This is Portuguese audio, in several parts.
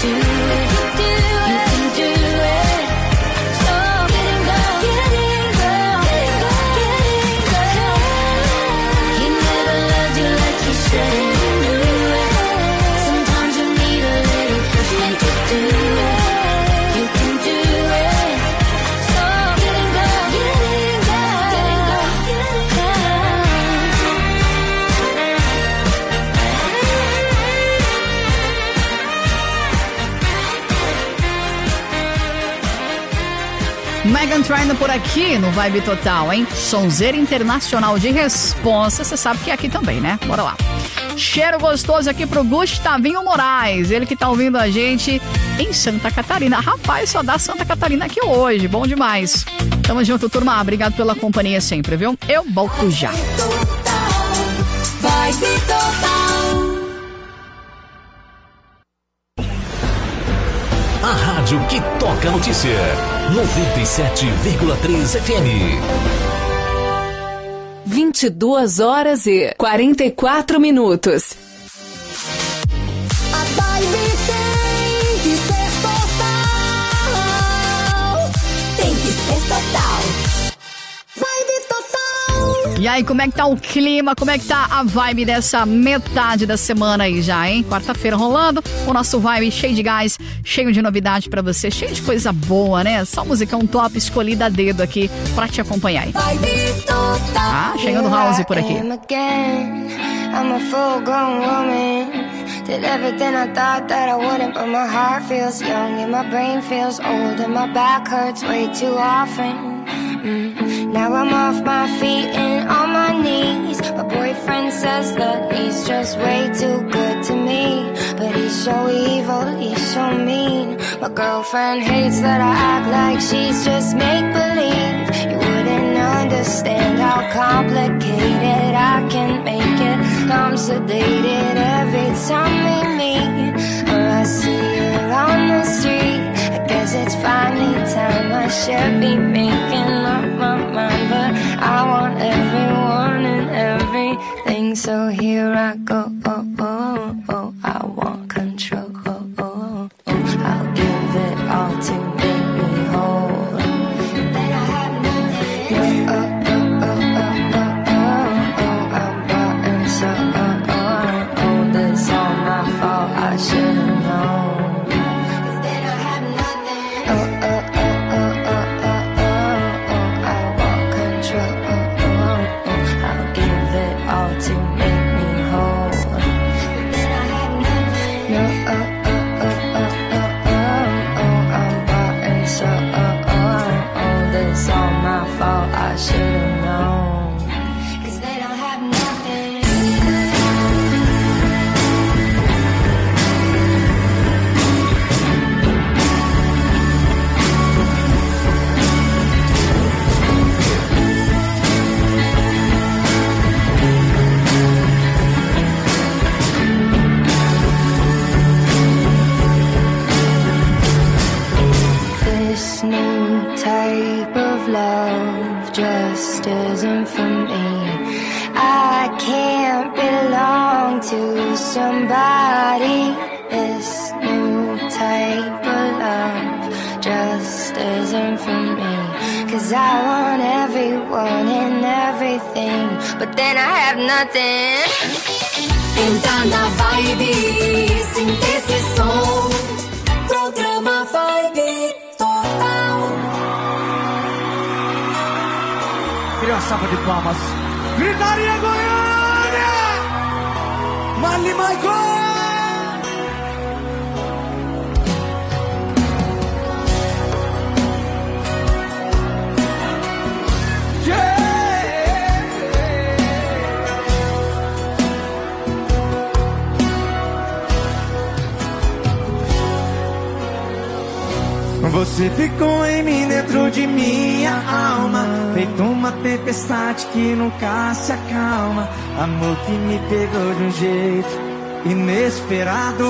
do it. You can do it. So get in, girl. Get in, girl. Get in, girl. He never loved you like he should. Sometimes you need a little push, make it do it. You can do it. So get in, girl. Get in, girl. Get in, girl. Meghan Trainor por aqui no Vibe Total, hein? Sonzeira internacional de responsa, você sabe que é aqui também, né? Bora lá. Cheiro gostoso aqui pro Gustavinho Moraes, ele que tá ouvindo a gente em Santa Catarina. Rapaz, só dá Santa Catarina aqui hoje, bom demais. Tamo junto, turma, obrigado pela companhia sempre, viu? Eu volto já. Vibe Total. A rádio que toca a notícia. 97,3 FM. 22h44. A Vibe tem que ser total. Tem que ser total. Vibe Total. E aí, como é que tá o clima? Como é que tá a vibe dessa metade da semana aí já, hein? Quarta-feira rolando, o nosso Vibe cheio de gás, cheio de novidade pra você, cheio de coisa boa, né? Só musicão top escolhida a dedo aqui pra te acompanhar aí. Vibe Total. Ah, chegando House por aqui. I'm a full-grown woman. Did everything I thought that I wouldn't, but my heart feels young and my brain feels old and my back hurts way too often. Now I'm off my feet and on my knees. My boyfriend says that he's just way too good to me, but he's so evil, he's so mean. My girlfriend hates that I act like she's just make-believe. You wouldn't understand how complicated I can make it. I'm sedated every time we meet, or I see her on the street. I guess it's finally time I should be making up my mind, but I want everyone and everything, so here I go. I want control. I'll give it all to make me whole. Then I have nothing. I'm bought and sold. This all my fault, I should've known. I should've known, 'cause they don't have nothing. This new type of love just isn't for me. I can't belong to somebody. This new type of love just isn't for me. 'Cause I want everyone and everything, but then I have nothing. Entra na vibe, sinta esse som. Programa Vibe Total. Queria uma salva de palmas. Gritaria Goiânia! Marli Michael! Você ficou em mim, dentro de minha alma, feito uma tempestade que nunca se acalma. Amor que me pegou de um jeito inesperado.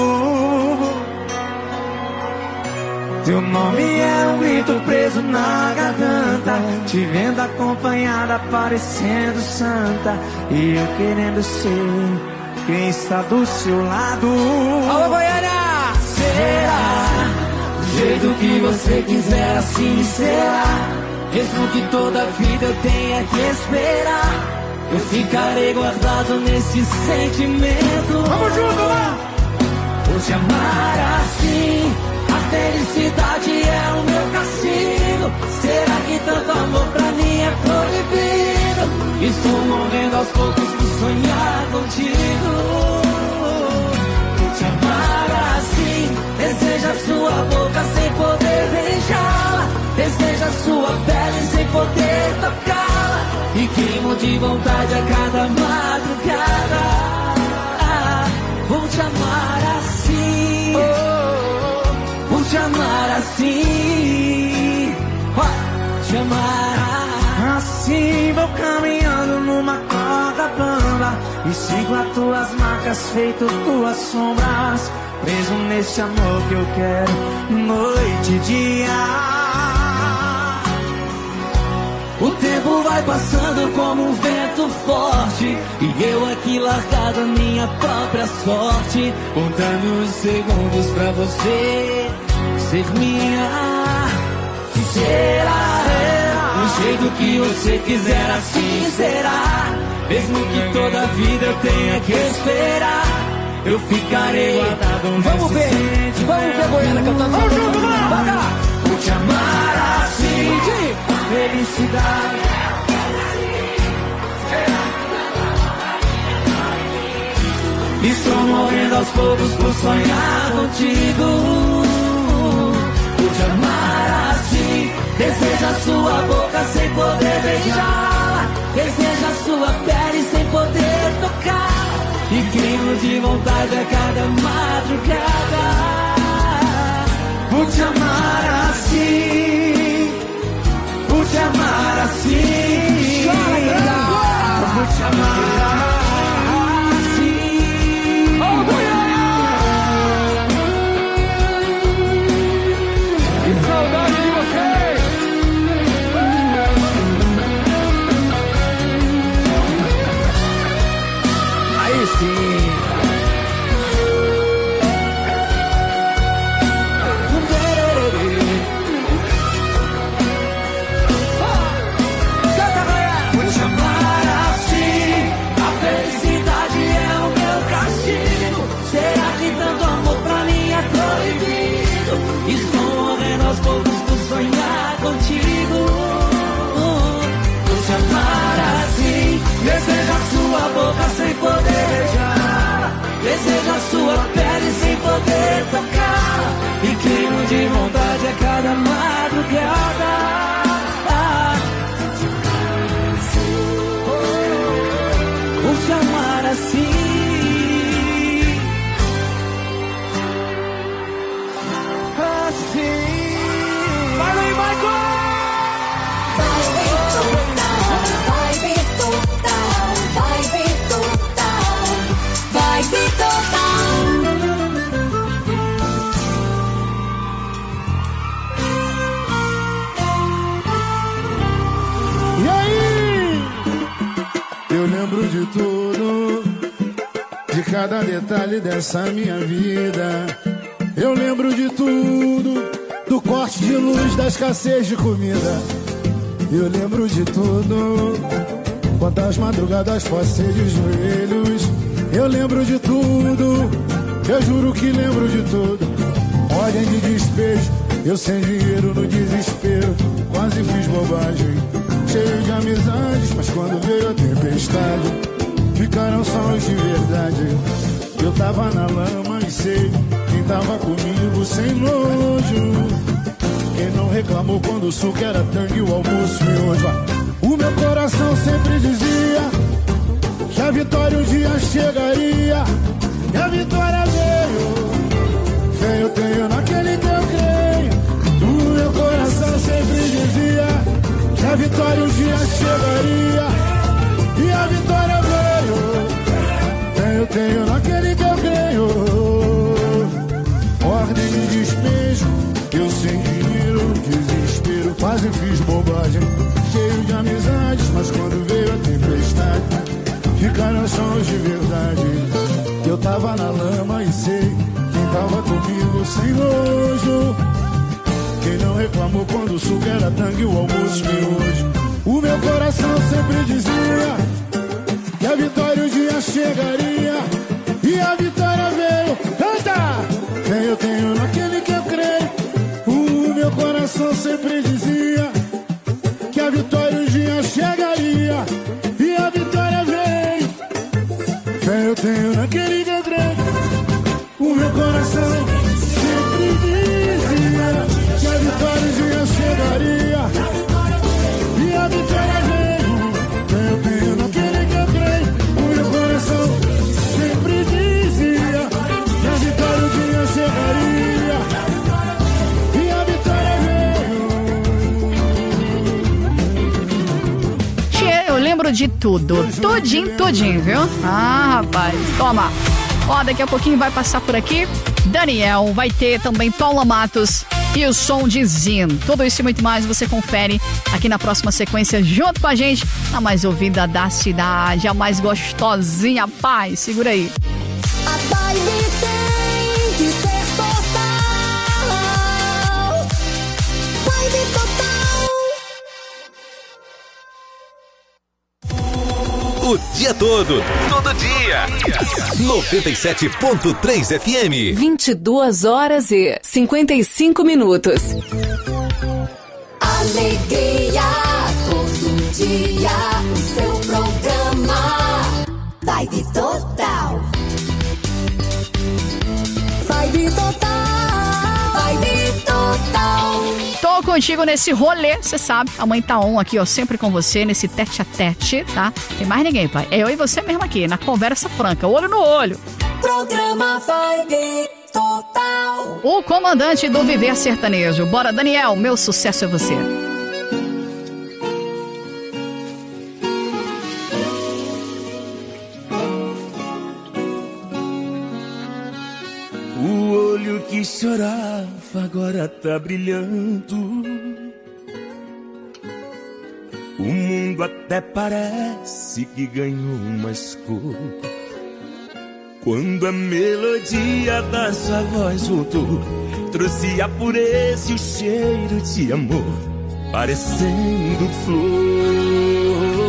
Teu nome é um grito preso na garganta, te vendo acompanhada, parecendo santa, e eu querendo ser quem está do seu lado. Alô, Goiânia! Sei será. Do jeito que você quiser, assim será. Mesmo que toda a vida eu tenha que esperar, eu ficarei guardado nesse sentimento. Vamos junto lá! Vou te amar assim. A felicidade é o meu castigo. Será que tanto amor pra mim é proibido? Estou morrendo aos poucos por sonhar contigo. Vou te amar assim. Deseja sua boca sem poder beijá-la. Deseja sua pele sem poder tocá-la. E queimo de vontade a cada madrugada. Vou te amar assim. Vou te amar assim. Te amar assim. Vou caminhando numa corda bamba e sigo as tuas marcas, feito tuas sombras. Preso nesse amor que eu quero, noite e dia. O tempo vai passando como um vento forte, e eu aqui largado a minha própria sorte, contando os segundos pra você ser minha. Será? Do jeito que você quiser, assim será. Mesmo que toda a vida eu tenha que esperar, eu ficarei guardado. Vamos ver Goiânia cantando. Vamos junto, lá! Vou te amar assim, felicidade. Estou morrendo aos poucos por sonhar contigo. Vou te amar assim. Deseja sua boca sem poder beijá-la. Deseja sua pele sem poder tocar. E queimo de vontade a cada madrugada. Vou te amar assim. Vou te amar assim. Vou te amar assim. Oh, que saudade de vocês. Aí sim. Estou morrendo aos poucos por sonhar contigo. Vou te amar assim. Deseja sua boca sem poder beijar. Deseja sua pele sem poder tocar. E queimo de vontade a cada madrugada. Vou te amar assim. E aí? Eu lembro de tudo, de cada detalhe dessa minha vida. Eu lembro de tudo, do corte de luz, da escassez de comida. Eu lembro de tudo, quantas madrugadas passei de joelhos. Eu lembro de tudo, eu juro que lembro de tudo. Ordem de despejo, eu sem dinheiro no desespero, quase fiz bobagem. Cheio de amizades, mas quando veio a tempestade, ficaram só os de verdade. Eu tava na lama e sei quem tava comigo sem nojo. Quem não reclamou quando o suco era tangue e o almoço miojo. O meu coração sempre dizia que a vitória um dia chegaria. E a vitória veio. Fé eu tenho naquele que eu creio. O meu coração sempre dizia que a vitória um dia chegaria. E a vitória veio. Fé eu tenho naquele que eu creio. Ordem de despejo, eu sem dinheiro, desespero, quase fiz bobagem. Cheio de amizades, mas quando veio a tempestade, ficaram só os de verdade. Eu tava na lama e sei quem tava comigo sem nojo. Quem não reclamou quando o suco era tangue e o almoço miojo. O meu coração sempre dizia que a vitória um dia chegaria. E a vitória veio, canta! Quem eu tenho naquele que eu creio. O meu coração sempre dizia que a vitória um dia chegaria. E a vitória veio. Fé eu tenho naquele que eu creio. O meu coração sempre dizia que a vitória um dia chegaria. E a vitória veio. Fé eu tenho naquele que eu creio. O meu coração sempre dizia que a vitória um dia chegaria. E a vitória veio. Tchê, eu lembro de tudo. Tudinho, viu? Ah, rapaz. Toma. Ó, daqui a pouquinho vai passar por aqui Daniel, vai ter também Paula Matos e o som de Zin. Tudo isso e muito mais você confere aqui na próxima sequência junto com a gente. A mais ouvida da cidade, a mais gostosinha. Pai, segura aí. A vibe tem que ser total. Vibe total. O dia todo, todo dia. 97.3 FM. 22 horas e 55 minutos. Alegria, todo dia, o seu programa. Vibe total. Vibe total. Vibe total. Tô contigo nesse rolê, você sabe. A mãe tá on aqui, ó, sempre com você, nesse tete a tete, tá? Tem mais ninguém, pai. É eu e você mesmo aqui, na conversa franca, olho no olho. Programa Vibe Total. O comandante do Viver Sertanejo. Bora, Daniel, meu sucesso é você. O olho que chorava agora tá brilhando. O mundo até parece que ganhou mais cor. Quando a melodia da sua voz voltou, trouxe a pureza e o cheiro de amor, parecendo flor.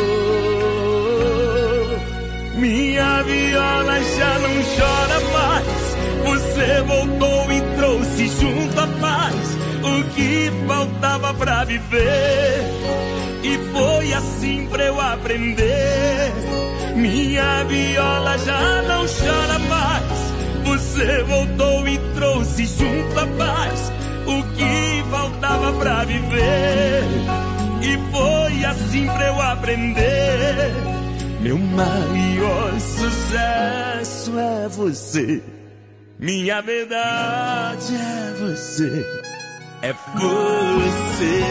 Minha viola já não chora mais. Você voltou e trouxe junto a paz, o que faltava pra viver. E foi assim pra eu aprender. Minha viola já não chora mais. Você voltou e trouxe junto a paz, o que faltava pra viver. E foi assim pra eu aprender. Meu maior sucesso é você. Minha verdade é você. É você.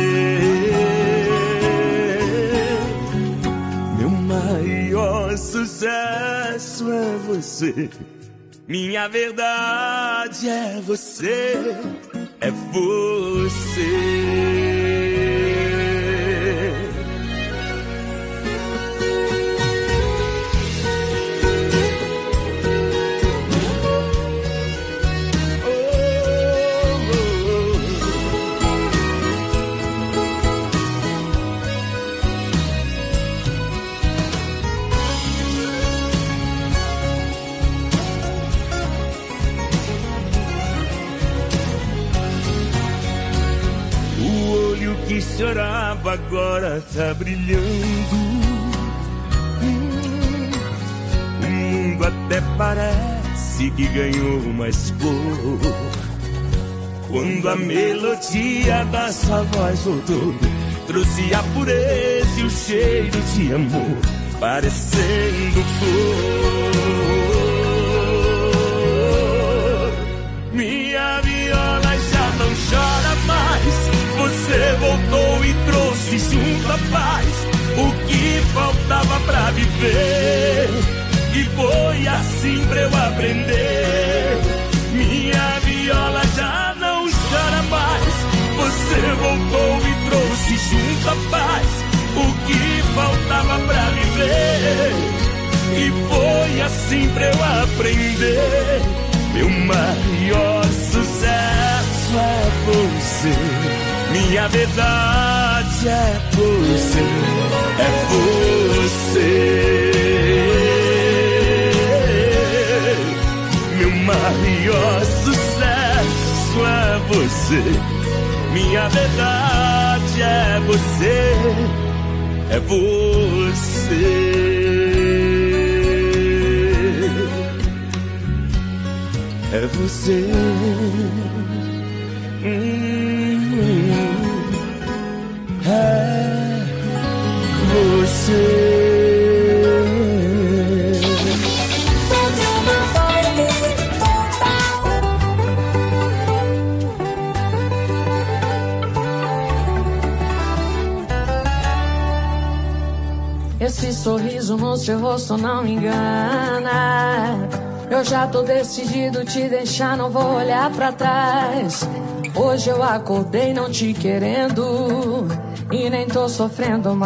Meu maior sucesso é você. Minha verdade é você. É você. Que chorava agora tá brilhando. O mundo até parece que ganhou mais cor. Quando a melodia da sua voz voltou, trouxe a pureza e o cheiro de amor, parecendo flor. Minha viola já não chora mais. Você voltou e trouxe junto a paz, o que faltava pra viver. E foi assim pra eu aprender. Minha viola já não chora mais. Você voltou e trouxe junto a paz, o que faltava pra viver. E foi assim pra eu aprender. Meu maior sucesso é você. Minha verdade é você. É você. Meu maior sucesso é você. Minha verdade é você. É você. É você. É você. Esse sorriso no seu rosto não me engana. Eu já tô decidido te deixar, não vou olhar pra trás. Hoje eu acordei não te querendo e nem tô sofrendo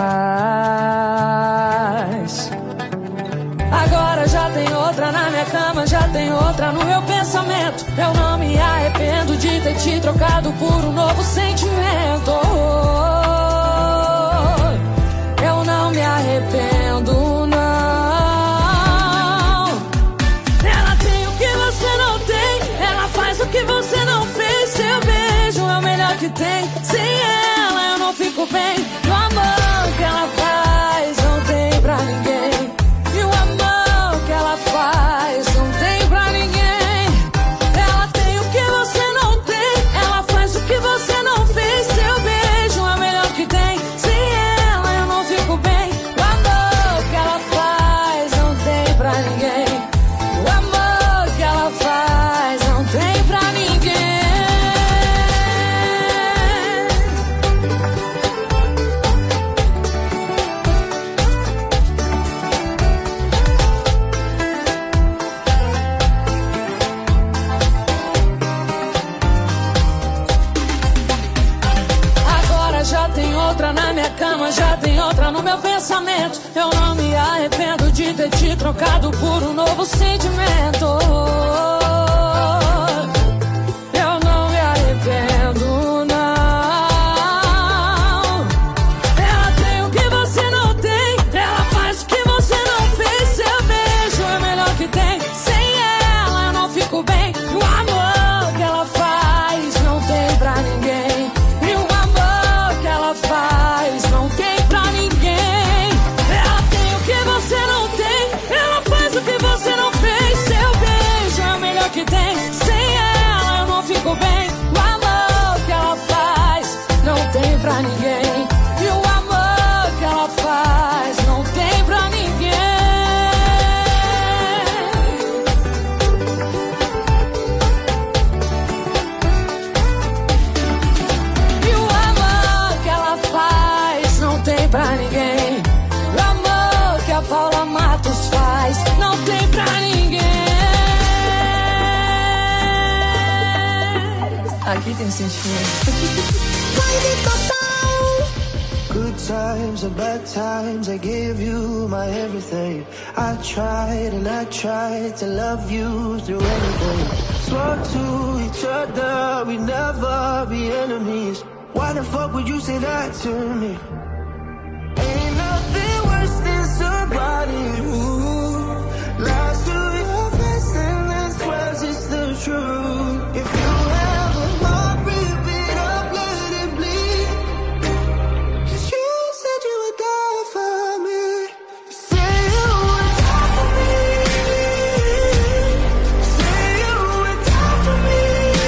mais. Agora já tem outra na minha cama, já tem outra no meu pensamento. Eu não me arrependo de ter te trocado por um novo sentimento. Eu não me arrependo, não. Ela tem o que você não tem, ela faz o que você não fez. Seu beijo é o melhor que tem. Sem ela eu não fico bem. O amor que ela faz não tem pra ninguém. E o amor que ela faz não tem pra ninguém. Ela tem o que você não tem, ela faz o que você não fez. Seu beijo é o melhor que tem. Sem ela eu não fico bem. O amor que ela faz não tem pra ninguém. O amor que ela faz não tem pra ninguém. Agora já tem outra na minha cama, já tem outra no meu pensamento. Eu não me arrependo de ter te trocado por um novo sentimento. Eu não me arrependo, não. Ela tem o que você não tem, ela faz o que você não fez. Seu beijo é o melhor que tem. Sem ela eu não fico bem. O amor que ela faz não tem pra ninguém. E o amor que ela faz não tem pra ninguém. Ela tem o que você não tem, ela faz o que você não fez. Seu beijo é o melhor que tem. Sem ela eu não fico bem. O amor que ela faz não tem pra ninguém. E o amor que ela faz não tem pra ninguém. E o amor que ela faz não tem pra ninguém. O amor que a Paula Matos faz não tem pra ninguém. Aqui tem sentimento. Good times and bad times, I gave you my everything. I tried and I tried to love you through anything. Swore to each other we'd never be enemies. Why the fuck would you say that to me? Ain't nothing worse than somebody who lies to your face and then swears it's the truth. If you have a heart, rip it up, let it bleed. 'Cause you said you would die for me. You say you would die for me. Say you would die for me.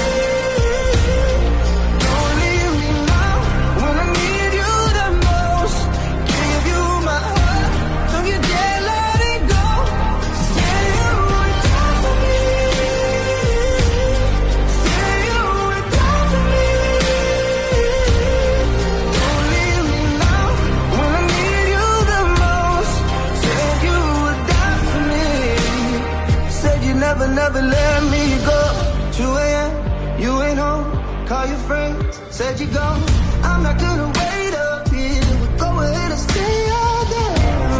Don't leave me now when I need you the most. Give you my heart, don't you dare let it go. Say you would die for me. Say you would die for me. Don't leave me now when I need you the most. Said you would die for me. Said you never, never let me go. 2 a.m., you ain't home. Call your friends, said you gone. I'm not gonna wait up here. Go ahead and stay all day.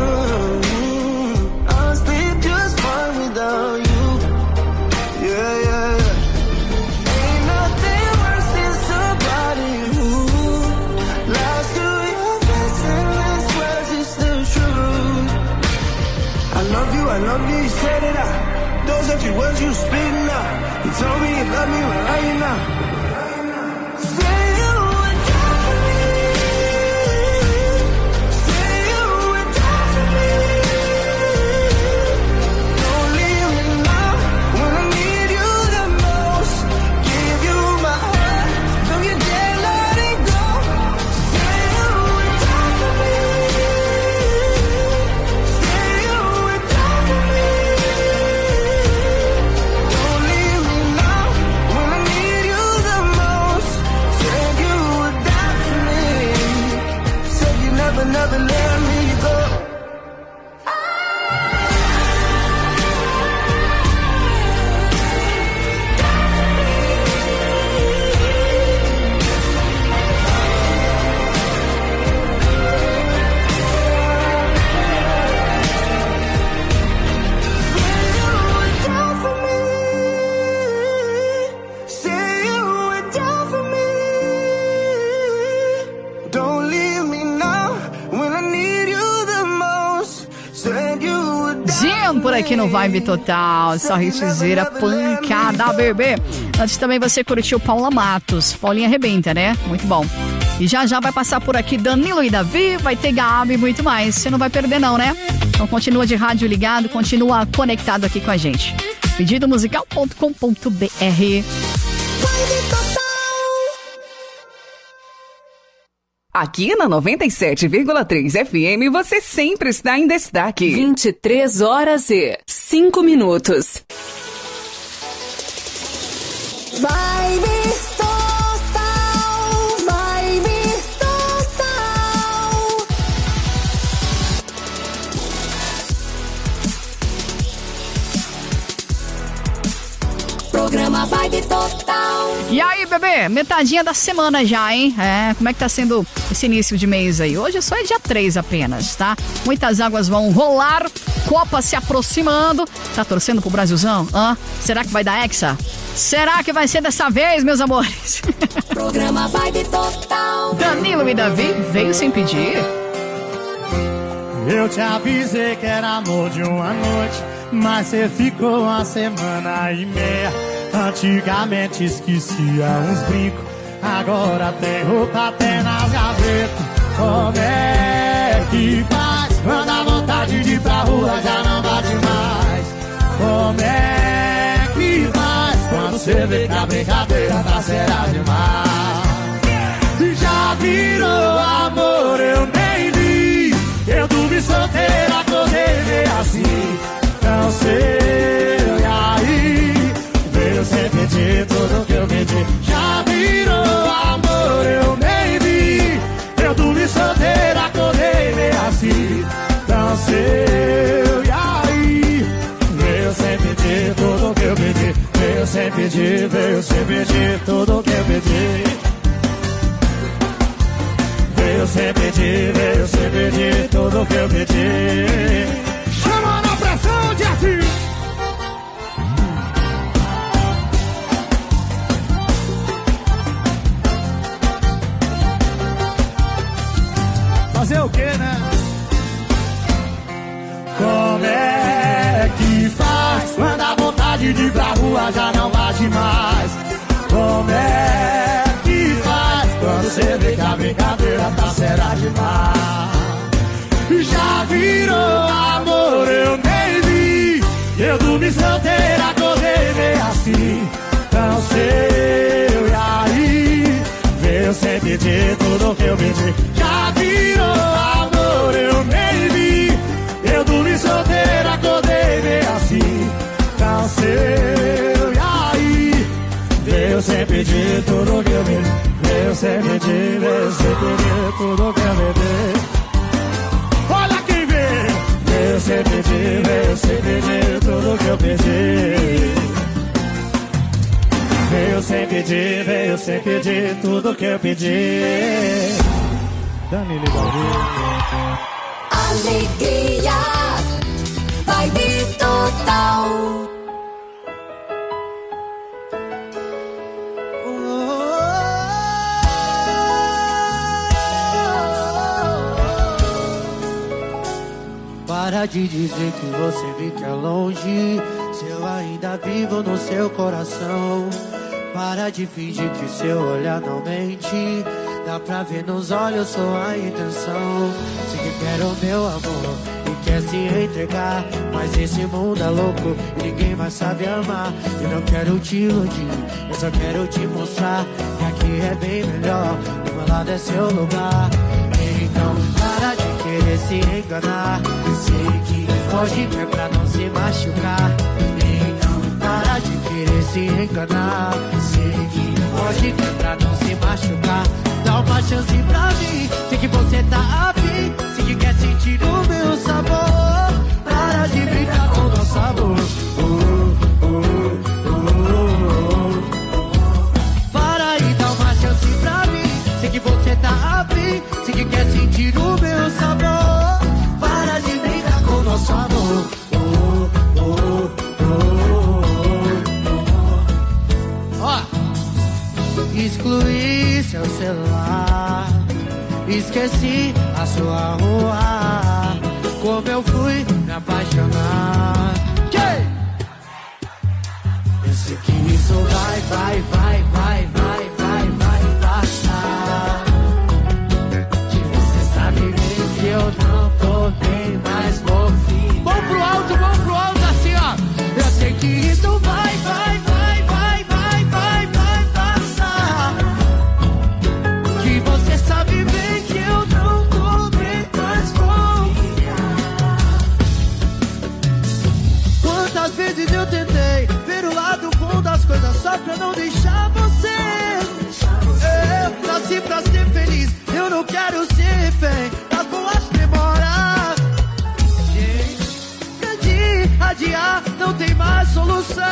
I'll sleep just fine without you. Yeah, yeah. You told me you love me, well, are you now? Say you would die for me. Say you would die for me. Don't leave me now when I need you the most. Give you my heart, don't you dare let it go. Say you would die for me. Say you would die for me. Don't leave me now when I need you the most. Said you would die for me. Said you never, never let me go. Zinho por aqui no Vibe Total, só hitizeira pancada, bebê. Antes também você curtiu Paula Matos, Paulinha arrebenta, né? Muito bom. E já já vai passar por aqui Danilo e Davi, vai ter Gabi e muito mais. Você não vai perder não, né? Então continua de rádio ligado, continua conectado aqui com a gente. Pedidomusical.com.br. Aqui na 97,3 FM você sempre está em destaque. 23 horas e 5 minutos. Vibe total, vibe total. Programa Vibe Total. E aí, bebê? Metadinha da semana já, hein? Como é que tá sendo esse início de mês aí? Hoje só é dia 3 apenas, tá? Muitas águas vão rolar, Copa se aproximando. Tá torcendo pro Brasilzão? Será que vai dar hexa? Será que vai ser dessa vez, meus amores? Programa Vibe Total. Danilo e Davi veio sem pedir. Eu te avisei que era amor de uma noite, mas você ficou uma semana e meia. Antigamente esquecia uns brincos, agora tem roupa até nas gavetas. Como é que faz quando a vontade de ir pra rua já não bate mais? Como é que faz quando você vê que a brincadeira tá séria demais? Já virou amor, eu nem vi. Eu dormi solteira, acordei meio assim. Não sei, e aí veio sem pedir tudo que eu pedi. Já virou amor, eu nem vi. Eu dormi solteira, acordei meio assim. Não sei, e aí veio sem pedir tudo que eu pedi. Veio sem pedir tudo que eu pedi. Veio sem pedir tudo que eu pedi. Chama na pressão, Jeff! Fazer o quê, né? Como é que faz quando a vontade de ir pra rua já não bate mais? Como é que faz quando você vê que a brincadeira tá séria demais? Já virou amor, eu nem vi. Eu dormi solteira, acordei meio assim. Não sei, e aí veio sem pedir tudo que eu pedi. Já virou amor, eu nem vi. Eu dormi solteira, acordei meio assim. Não sei, e aí veio sem pedir tudo que eu pedi. Veio sem pedir tudo que eu pedi. Olha quem veio! Veio sem pedir tudo que eu pedi. Veio sem pedir tudo que eu pedi. Danilo e Davi. Alegria, vibe total. Para de dizer que você me quer longe. mas eu ainda vivo no seu coração. Para de fingir que seu olhar não mente. Dá pra ver nos olhos sua intenção. Sei que quer o meu amor e quer se entregar, mas esse mundo é louco e ninguém mais sabe amar. Eu não quero te iludir, eu só quero te mostrar que aqui é bem melhor, do meu lado é seu lugar. Então para de querer se enganar, eu sei que foge que é pra não se machucar. Então para de querer se enganar, eu sei que foge que é pra não se machucar. Dá uma chance pra mim, sei que você tá afim, sei que quer sentir o meu sabor. Para de brincar com o nosso amor. Para e dá uma chance pra mim, sei que você tá afim, sei que quer sentir o meu sabor. Para de brincar com o nosso amor. Excluí seu celular, esqueci a sua rua, como eu fui me apaixonar. Eu sei que isso vai passar. Que você sabe bem que eu não tô bem mais fofinho. Vamos pro alto assim, ó. Eu sei que isso vai passar. Que você sabe bem que eu não tô bem mais fofinha. Quantas vezes eu tentei ver o lado bom das coisas só pra não deixar você. Eu nasci pra ser feliz, eu não quero ser refém das boas memórias. Chega de adiar, não tem mais solução.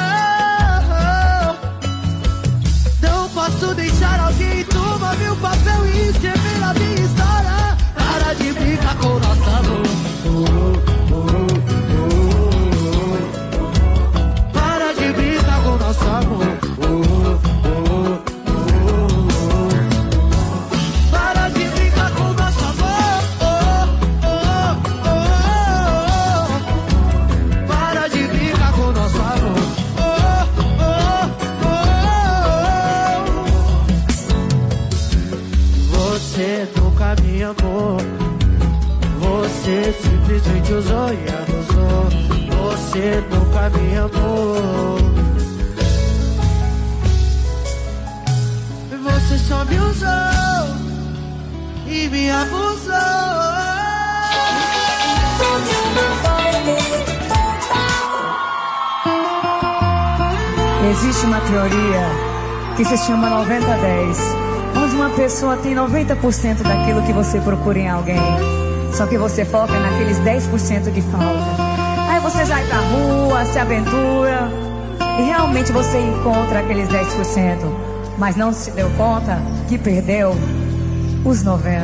Não posso deixar alguém tomar meu papel e escrever a minha história. Para de brincar com o nosso amor. Para de brincar com o nosso amor. Para de brincar com o nosso amor. Para de brincar com o nosso amor. Você nunca me amou. Você simplesmente usou e abusou. Você nunca me amou. Você só me usou e me abusou. Existe uma teoria que se chama 90-10, onde uma pessoa tem 90% daquilo que você procura em alguém, só que você foca naqueles 10% que falta. Aí você sai pra rua, se aventura e realmente você encontra aqueles 10%, mas não se deu conta que perdeu os 90%.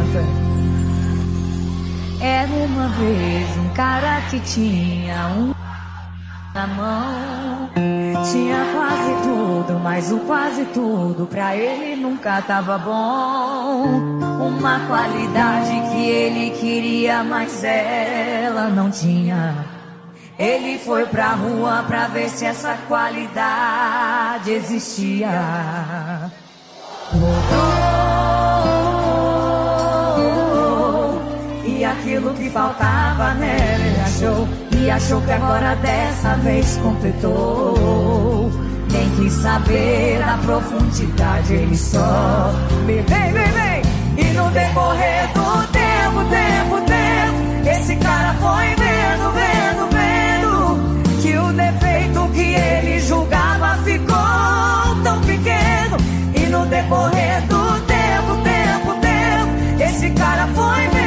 Era uma vez um cara que tinha na mão, tinha quase tudo, mas o quase tudo pra ele nunca tava bom. Uma qualidade que ele queria, mas ela não tinha. Ele foi pra rua pra ver se essa qualidade existia. E aquilo que faltava nela ele achou. E achou que agora dessa vez completou. Nem quis saber da profundidade, ele só bebeu. E no decorrer do tempo, esse cara foi vendo que o defeito que ele julgava ficou tão pequeno. E no decorrer do tempo, esse cara foi vendo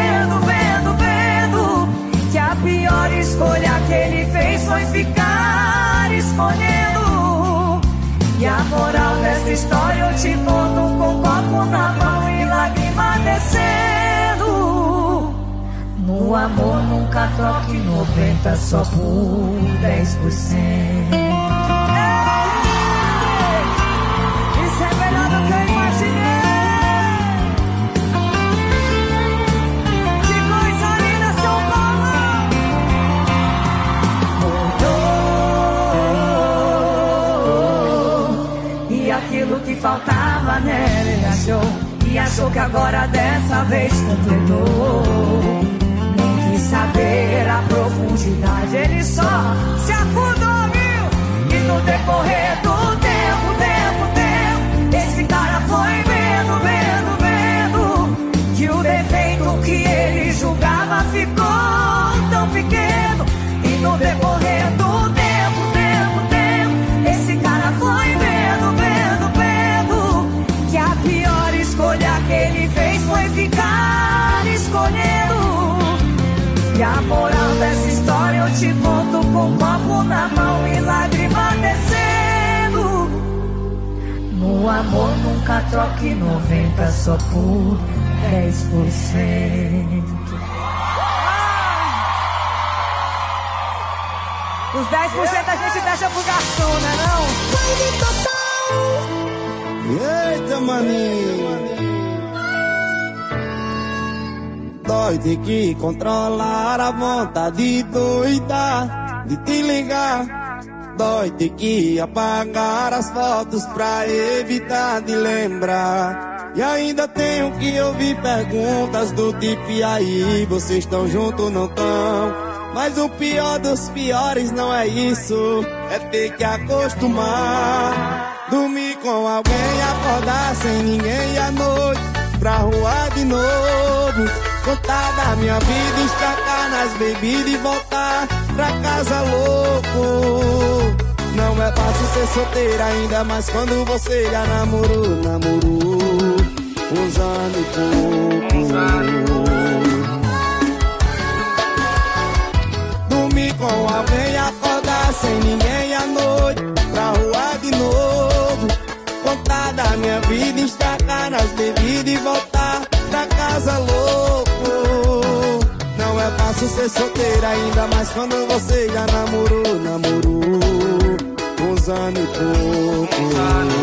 que a pior escolha que ele fez foi ficar escolhendo. E a moral dessa história eu te conto com copo na mão e lágrima descendo. No amor nunca troque 90 só por 10%. Isso é melhor do que eu imaginei. Que coisa linda, São Paulo. Mudou. achou, e achou que agora dessa vez completou. Nem quis saber a profundidade, ele só se afundou, viu? E no decorrer do tempo, esse cara foi vendo que o defeito que ele julgava ficou tão pequeno. E no decorrer do tempo, esse cara foi vendo que a pior escolha que ele fez foi ficar escolhendo. E a moral dessa história eu te conto com um copo na mão e lágrima descendo. No amor nunca troque 90 só por 10%. Os 10% a gente deixa pro garçom, né não? Eita, maninho. Dói ter que controlar a vontade doida de te ligar. Dói ter que apagar as fotos pra evitar de lembrar. E ainda tenho que ouvir perguntas do tipo: e aí, vocês estão juntos ou não tão? Mas o pior dos piores não é isso, é ter que acostumar. Dormir com alguém, acordar sem ninguém e à noite pra rua de novo. Contar da minha vida, estacar nas bebidas e voltar pra casa louco. Não é fácil ser solteira, ainda mais quando você já namorou uns anos e pouco. Dormir com alguém, acordar sem ninguém à noite pra rua de novo. Contar da minha vida, estacar nas bebidas e voltar pra casa louco. Não é fácil ser solteira, ainda mais quando você já namorou uns anos e pouco.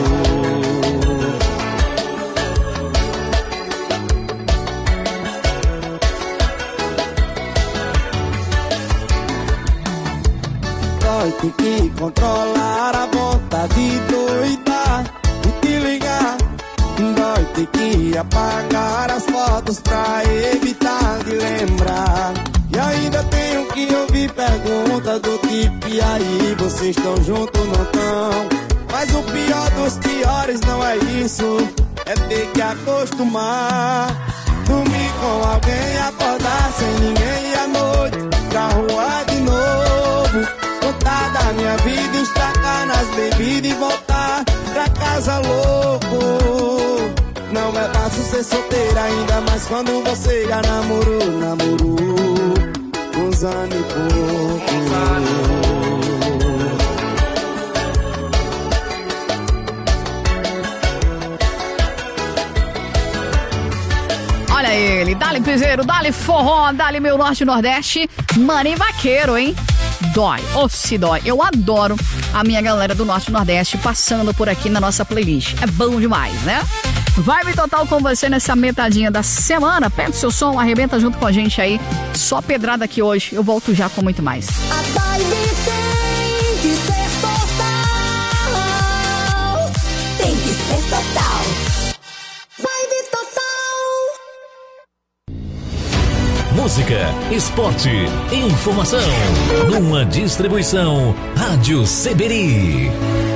Dói ter que controlar a vontade doida de te ligar. Dói ter que apagar as fotos pra evitar de lembrar. E ainda tenho que ouvir perguntas do tipo: e aí, vocês estão juntos ou não tão? Mas o pior dos piores não é isso, é ter que acostumar. Dormir com alguém, acordar sem ninguém e à noite pra rua de novo. Contar da minha vida, estacar nas bebidas e voltar pra casa louco. Não é fácil ser solteira, ainda mais quando você já namorou uns anos e pouco. Olha ele, dá-lhe piseiro, dá-lhe forró, dá-lhe meu norte e nordeste, Maninho Vaqueiro, hein? Dói, ou se dói. Eu adoro a minha galera do norte e nordeste passando por aqui na nossa playlist. É bom demais, né? Vibe total com você nessa metadinha da semana. Pega o seu som, arrebenta junto com a gente aí. Só pedrada aqui hoje. Eu volto já com muito mais. A vibe tem que ser total. Tem que ser total. Vibe total. Música, esporte, informação. Numa distribuição Rádio Seberi.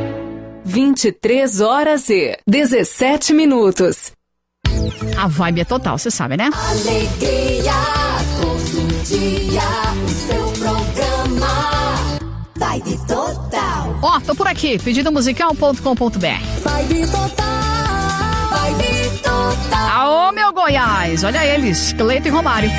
23 horas e 17 minutos. A vibe é total, você sabe, né? Alegria, todo dia, o seu programa. Vibe total. Ó, tô por aqui, pedidomusical.com.br. Vibe total. Vibe total. Aô, meu Goiás, olha eles, Cleito e Romário.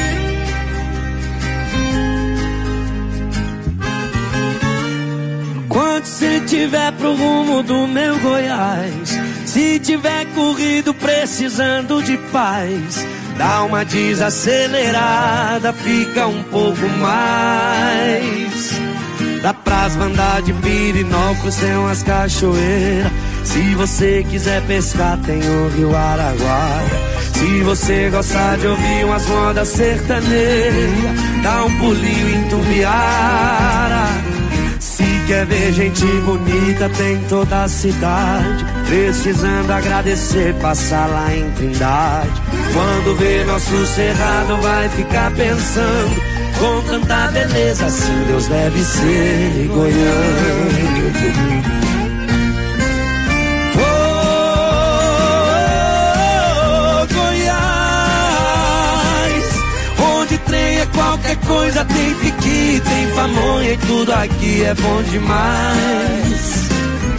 Quando se tiver pro rumo do meu Goiás, se tiver corrido precisando de paz, dá uma desacelerada, fica um pouco mais. Dá pras andar de pirinóculos, tem umas cachoeiras. Se você quiser pescar, tem o Rio Araguaia. Se você gostar de ouvir umas modas sertanejas, dá um pulinho em Tubiara. Se quer ver gente bonita, tem toda a cidade. Precisando agradecer, passa lá em Trindade. Quando vê nosso cerrado, vai ficar pensando: com tanta beleza assim, Deus deve ser goiano. Qualquer coisa tem piqui, tem pamonha e tudo aqui é bom demais.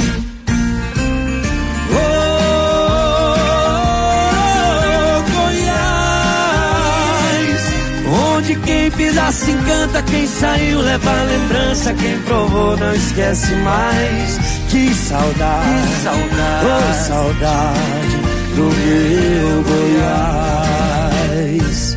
Oh, Goiás, onde quem pisa se encanta, quem saiu leva lembrança, quem provou não esquece mais. Que saudade, oh saudade do meu Goiás.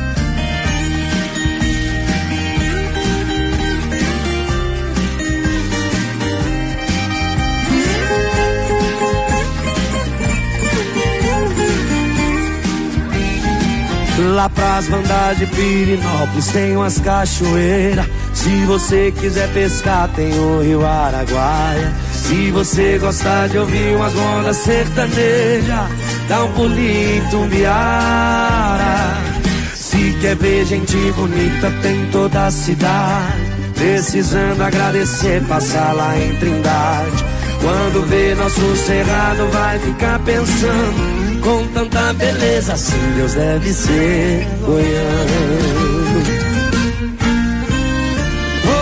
Lá pras bandas de Pirinópolis tem umas cachoeiras. Se você quiser pescar tem o Rio Araguaia. Se você gostar de ouvir umas ondas sertanejas, dá um pulinho em Tumbiara. Se quer ver gente bonita tem toda a cidade. Precisando agradecer, passa lá em Trindade. Quando vê nosso cerrado vai ficar pensando: com tanta beleza assim, Deus deve ser goiano. Oh,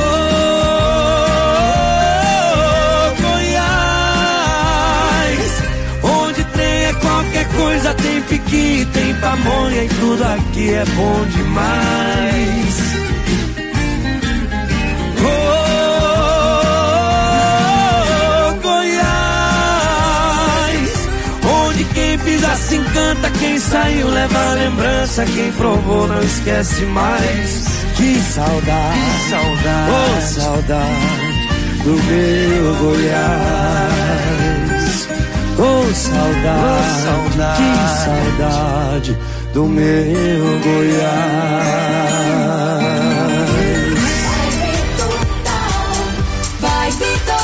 Goiás, onde tem qualquer coisa, tem piqui, tem pamonha e tudo aqui é bom demais. Pisa se encanta, quem saiu leva lembrança, quem provou não esquece mais. Que saudade, oh saudade do meu Goiás. Oh saudade, que saudade do meu Goiás. Vai Vitor.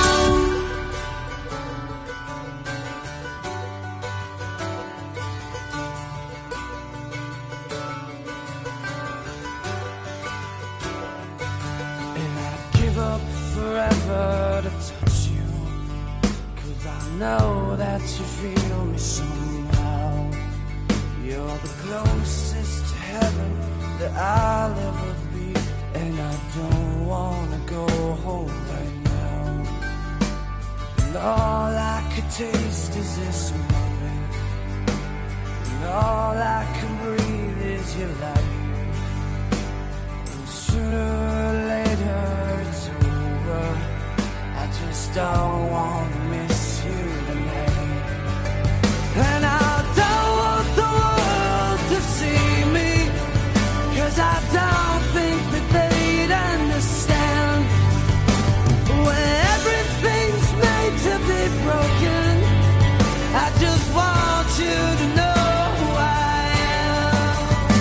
Know that you feel me somehow. You're the closest to heaven that I'll ever be, and I don't wanna go home right now. And all I could taste is this moment, and all I can breathe is your light. And sooner or later it's over. I just don't wanna miss you tonight. And I don't want the world to see me, 'cause I don't think that they'd understand. When everything's made to be broken, I just want you to know who I am.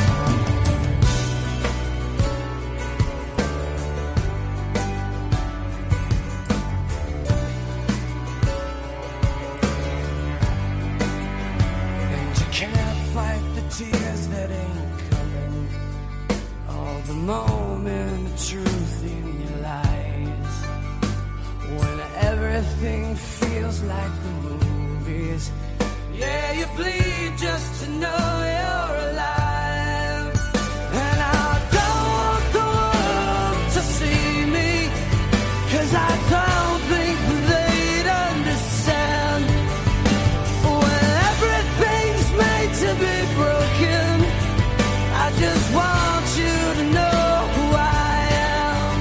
Tears that ain't coming, all the moment of truth in your lies. When everything feels like the movies, yeah, you bleed just to know you're alive. And I don't want the world to see me, 'cause I don't think they'd understand. When everything's made to be broken, I just want you to know who I am.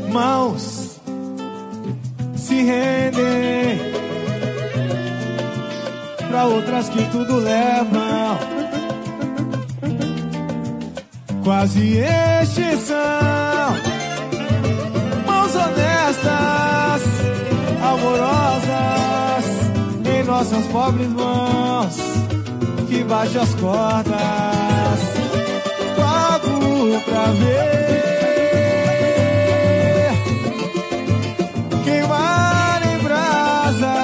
mãos se rendem pra outras que tudo levam, quase extinção. Mãos honestas, amorosas, em nossas pobres mãos, que bate as cordas, pago pra ver queimar em brasa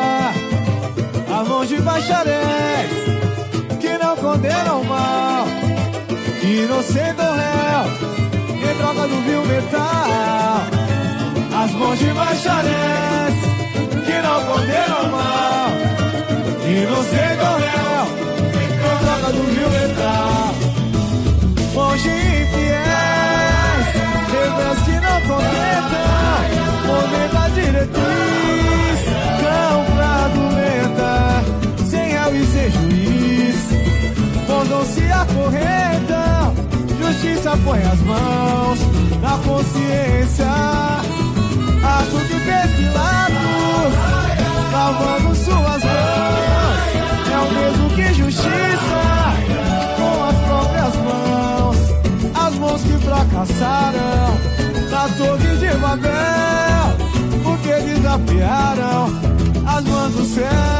as mãos de bacharéis que não condenam mal, inocente ou réu, em troca do vil metal. As mãos de bacharéis que não condenam mal, inocente ou réu, em troca do vil metal. Mãos de infiéis, rebeldes que não contentam, movendo a diretriz, cão fraudulenta, sem réu e sem juiz. Mãos não se acorrentam, justiça põe as mãos na consciência. Ato que fez Pilatos, lavando suas mãos, é o mesmo que justiça, com as próprias mãos. As mãos que fracassaram na torre de Babel, porque desafiaram as mãos do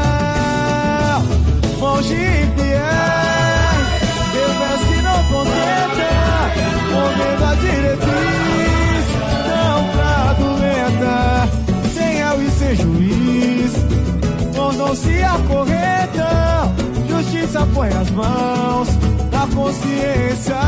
céu. Mãos de infiéis, rebeldes que não contentam, movendo a diretriz, tão fraudulenta, sem réu e sem juiz. Mãos não se acorrentam, justiça põe as mãos na consciência.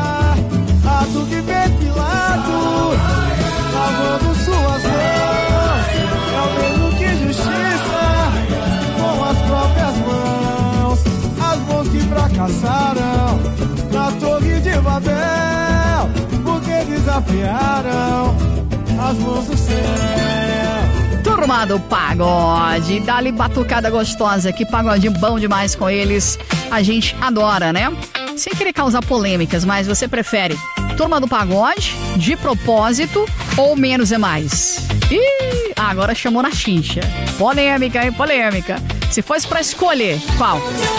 Ato que fez Pilatos, lavando suas mãos, é o mesmo que justiça, com as próprias mãos. As mãos que fracassaram na torre de Babel, porque desafiaram as mãos do céu. Turma do Pagode, dá-lhe batucada gostosa, que pagodinho bom demais com eles. A gente adora, né? Sem querer causar polêmicas, mas você prefere Turma do Pagode, De Propósito ou Menos é Mais? Ih, agora chamou na chincha. Polêmica, hein? Polêmica. Se fosse pra escolher, qual?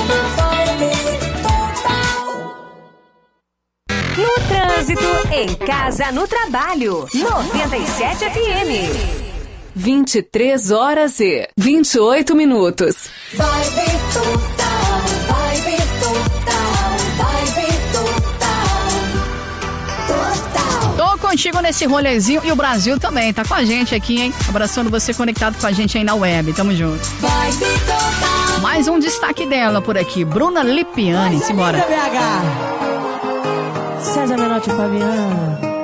No trânsito, em casa, no trabalho. 97 FM. 23 horas e 28 minutos. Vibe total, vibe total, vibe total, total. Tô contigo nesse rolezinho e o Brasil também tá com a gente aqui, hein? Abraçando você conectado com a gente aí na web. Tamo junto. Vibe total. Mais um destaque dela por aqui, Bruna Lipiani. Simbora. César Menotti e Fabiana.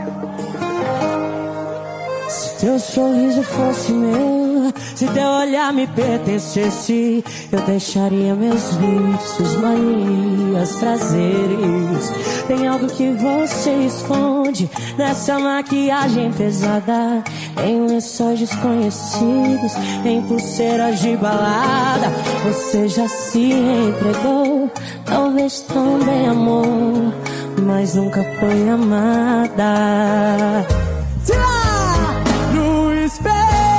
Se teu sorriso fosse meu, se teu olhar me pertencesse, eu deixaria meus vícios, manias, prazeres. Tem algo que você esconde nessa maquiagem pesada, em lençóis desconhecidos, em pulseiras de balada. Você já se entregou, talvez também amor, mas nunca foi amada. No espelho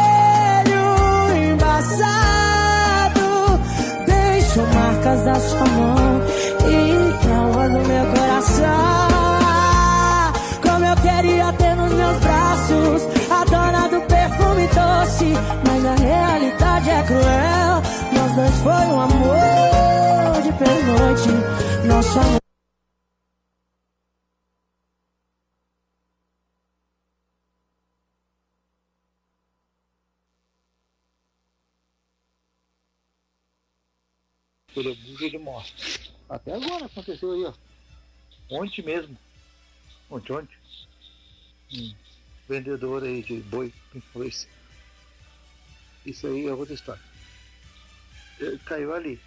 embaçado, deixo marcas da sua mão e traumas no meu coração. Como eu queria ter nos meus braços a dona do perfume doce, mas a realidade é cruel. Nós dois foi um amor de pernoite, nosso amor. Pelo vídeo ele mostra. Até agora aconteceu aí, ó. Ontem mesmo. Ontem. Vendedor aí de boi. Isso aí é outra história. Ele caiu ali.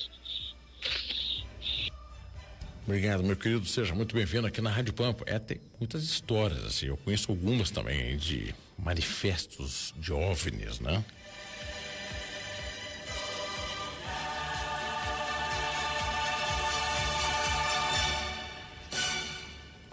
Obrigado, meu querido. Seja muito bem-vindo aqui na Rádio Pampa. Tem muitas histórias, assim. Eu conheço algumas também de manifestos de OVNIs, né?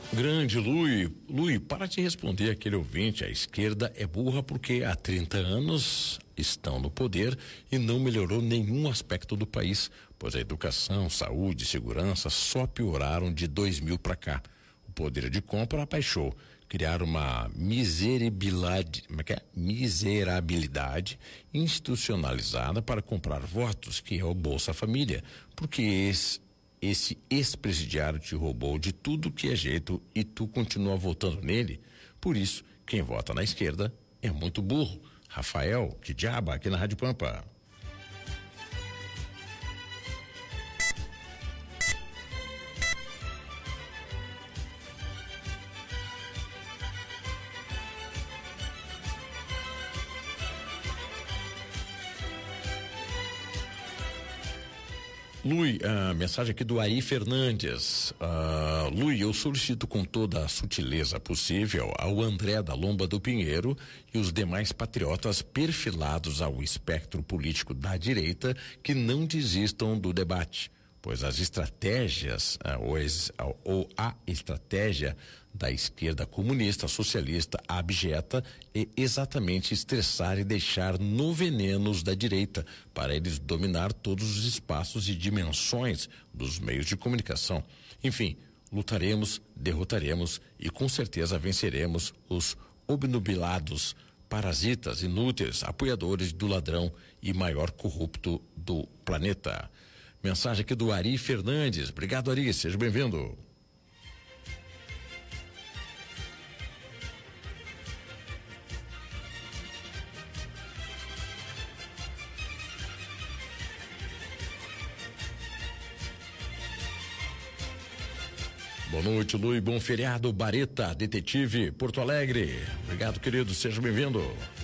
Grande Lui, para de responder aquele ouvinte, a esquerda é burra porque há 30 anos estão no poder e não melhorou nenhum aspecto do país, pois a educação, saúde e segurança só pioraram de 2000 para cá. O poder de compra abaixou, criar uma miserabilidade institucionalizada para comprar votos, que é o Bolsa Família, porque esse ex-presidiário te roubou de tudo que é jeito e tu continua votando nele. Por isso, quem vota na esquerda é muito burro. Rafael, que diaba, aqui na Rádio Pampa. Lui, a mensagem aqui do Ari Fernandes. Lui, eu solicito com toda a sutileza possível ao André da Lomba do Pinheiro e os demais patriotas perfilados ao espectro político da direita que não desistam do debate, pois as estratégias ou a estratégia da esquerda comunista, socialista, abjeta é exatamente estressar e deixar no venenos da direita para eles dominar todos os espaços e dimensões dos meios de comunicação. Enfim, lutaremos, derrotaremos e com certeza venceremos os obnubilados, parasitas, inúteis, apoiadores do ladrão e maior corrupto do planeta. Mensagem aqui do Ari Fernandes. Obrigado, Ari. Seja bem-vindo. Boa noite, Lui. Bom feriado, Bareta, detetive, Porto Alegre. Obrigado, querido. Seja bem-vindo.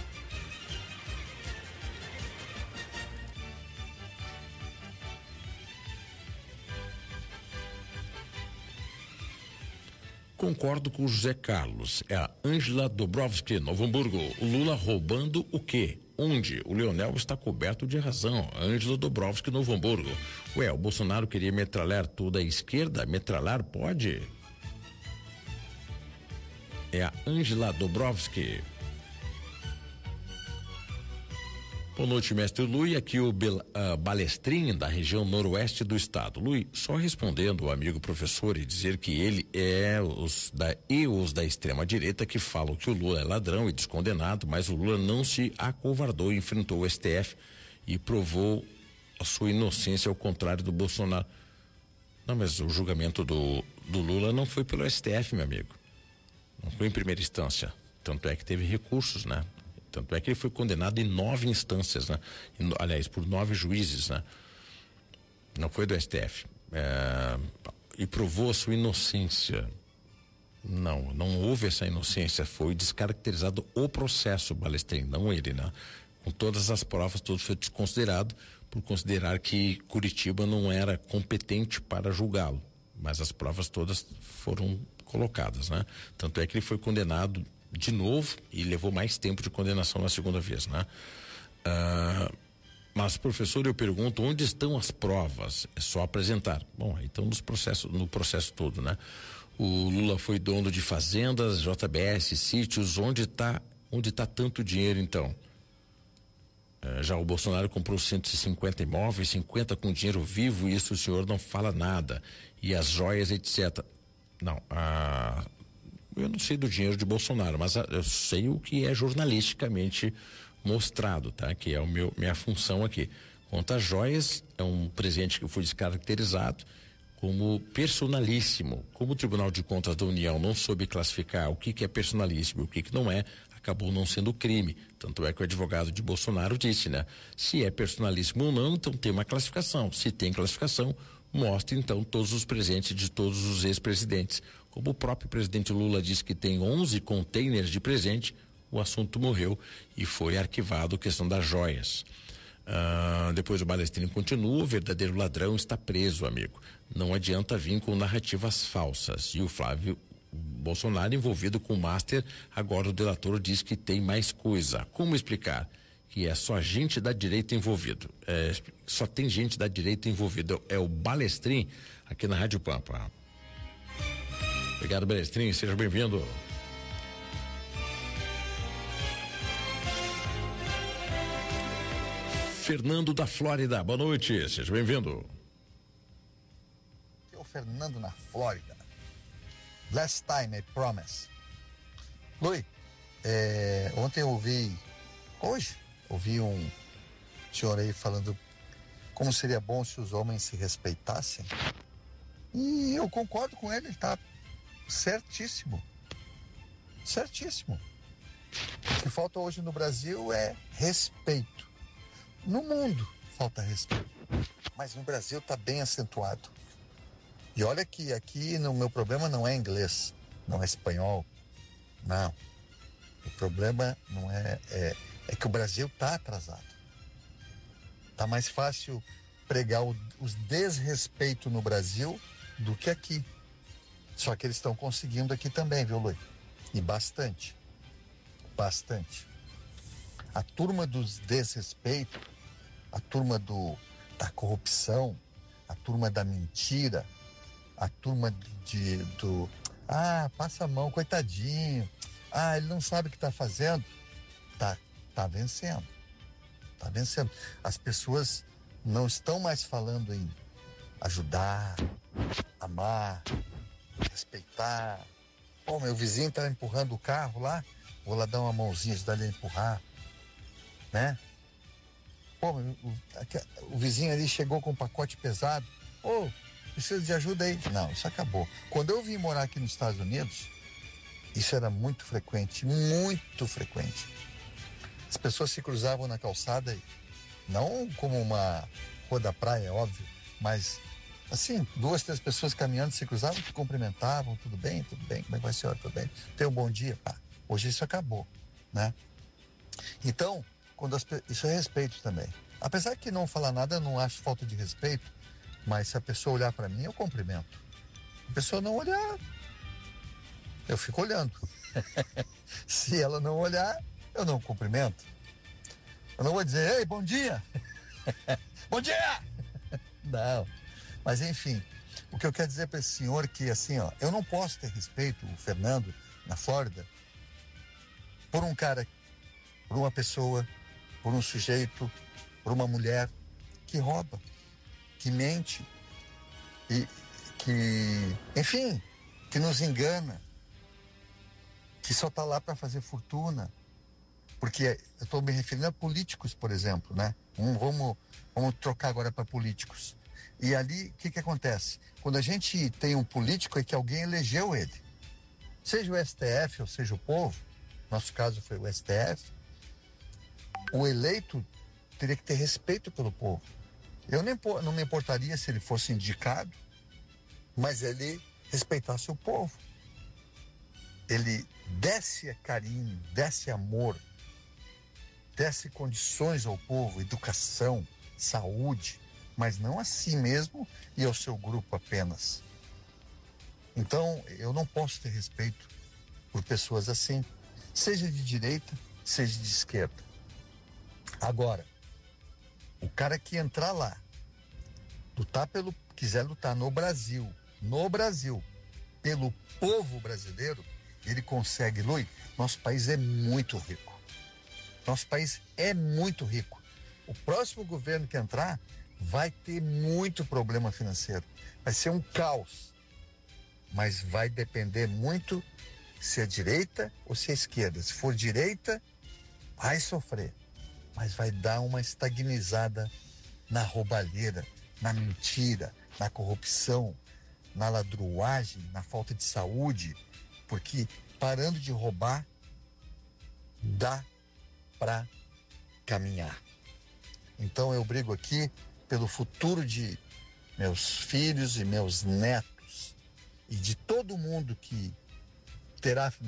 Concordo com o José Carlos. É a Ângela Dobrovski, Novo Hamburgo. O Lula roubando o quê? Onde? O Leonel está coberto de razão. Ângela Dobrovski, Novo Hamburgo. Ué, o Bolsonaro queria metralhar toda a esquerda? Metralhar pode? É a Ângela Dobrovski. Boa noite, mestre Lui. Aqui o Balestrin, da região noroeste do estado. Lui, só respondendo o amigo professor e dizer que ele é os da extrema direita que falam que o Lula é ladrão e descondenado, mas o Lula não se acovardou, enfrentou o STF e provou a sua inocência, ao contrário do Bolsonaro. Não, mas o julgamento do Lula não foi pelo STF, meu amigo. Não foi em primeira instância. Tanto é que teve recursos, né? Tanto é que ele foi condenado em 9 instâncias, né? Aliás, por 9 juízes, né? Não foi do STF. E provou a sua inocência. Não houve essa inocência. Foi descaracterizado o processo, Balestrin, não ele, né? Com todas as provas, tudo foi desconsiderado por considerar que Curitiba não era competente para julgá-lo. Mas as provas todas foram colocadas, né? Tanto é que ele foi condenado de novo e levou mais tempo de condenação na segunda vez, né? Mas, professor, eu pergunto, onde estão as provas? É só apresentar. Bom, então no processo todo, né? O Lula foi dono de fazendas, JBS, sítios, onde tá tanto dinheiro, então? Já o Bolsonaro comprou 150 imóveis, 50 com dinheiro vivo, e isso o senhor não fala nada. E as joias, etc. Não, eu não sei do dinheiro de Bolsonaro, mas eu sei o que é jornalisticamente mostrado, tá? Que é minha função aqui. Quanto às joias, é um presente que foi descaracterizado como personalíssimo. Como o Tribunal de Contas da União não soube classificar o que é personalíssimo e o que não é, acabou não sendo crime. Tanto é que o advogado de Bolsonaro disse, né? Se é personalíssimo ou não, então tem uma classificação. Se tem classificação, mostre então todos os presentes de todos os ex-presidentes. Como o próprio presidente Lula disse que tem 11 containers de presente, o assunto morreu e foi arquivado a questão das joias. Depois o Balestrini continua, o verdadeiro ladrão está preso, amigo. Não adianta vir com narrativas falsas. E o Flávio Bolsonaro envolvido com o Master, agora o delator diz que tem mais coisa. Como explicar? Que é só gente da direita envolvido. Só tem gente da direita envolvida. É o Balestrin aqui na Rádio Pampa. Obrigado, Belestrinho, seja bem-vindo. Fernando da Flórida, boa noite, seja bem-vindo. O Fernando na Flórida. Last time, I promise. Lui, ontem eu ouvi um senhor aí falando como seria bom se os homens se respeitassem. E eu concordo com ele tá certíssimo. Certíssimo. O que falta hoje no Brasil é respeito. No mundo falta respeito, mas no Brasil está bem acentuado. E olha que aqui no meu problema não é inglês, não é espanhol, não. O problema não é que o Brasil está atrasado. Tá mais fácil pregar os desrespeitos no Brasil do que aqui. Só que eles estão conseguindo aqui também, viu, Luiz? E bastante. Bastante. A turma dos desrespeitos, a turma da corrupção, a turma da mentira, a turma passa a mão, coitadinho, ele não sabe o que está fazendo, tá vencendo, tá vencendo. As pessoas não estão mais falando em ajudar, amar, respeitar. Pô, meu vizinho tá empurrando o carro lá, vou lá dar uma mãozinha, ajudar ele a empurrar, né? Pô, o vizinho ali chegou com um pacote pesado, precisa de ajuda aí. Não, isso acabou. Quando eu vim morar aqui nos Estados Unidos, isso era muito frequente, muito frequente. As pessoas se cruzavam na calçada, não como uma rua da praia, é óbvio, mas assim, 2, 3 pessoas caminhando, se cruzavam, se cumprimentavam, tudo bem, como é que vai a senhora, tudo bem? Tenha um bom dia, pá. Hoje isso acabou, né? Então, isso é respeito também. Apesar que não falar nada, eu não acho falta de respeito, mas se a pessoa olhar para mim, eu cumprimento. A pessoa não olhar, eu fico olhando. Se ela não olhar, eu não cumprimento. Eu não vou dizer, ei, bom dia! Bom dia! Não. Mas enfim, o que eu quero dizer para esse senhor que assim, eu não posso ter respeito, o Fernando, na Flórida, por um cara, por uma pessoa, por um sujeito, por uma mulher que rouba, que mente e que, enfim, que nos engana, que só está lá para fazer fortuna. Porque eu estou me referindo a políticos, por exemplo, né? Vamos trocar agora para políticos. E ali, o que acontece? Quando a gente tem um político, é que alguém elegeu ele. Seja o STF ou seja o povo, nosso caso foi o STF, o eleito teria que ter respeito pelo povo. Eu não me importaria se ele fosse indicado, mas ele respeitasse o povo. Ele desse carinho, desse amor, desse condições ao povo, educação, saúde, mas não a si mesmo e ao seu grupo apenas. Então, eu não posso ter respeito por pessoas assim, seja de direita, seja de esquerda. Agora, o cara que entrar lá, quiser lutar no Brasil, pelo povo brasileiro, ele consegue. Luiz, nosso país é muito rico. Nosso país é muito rico. O próximo governo que entrar vai ter muito problema financeiro. Vai ser um caos. Mas vai depender muito se é direita ou se é esquerda. Se for direita, vai sofrer. Mas vai dar uma estagnizada na roubalheira, na mentira, na corrupção, na ladruagem, na falta de saúde. Porque parando de roubar, dá para caminhar. Então eu brigo aqui pelo futuro de meus filhos e meus netos e de todo mundo que terá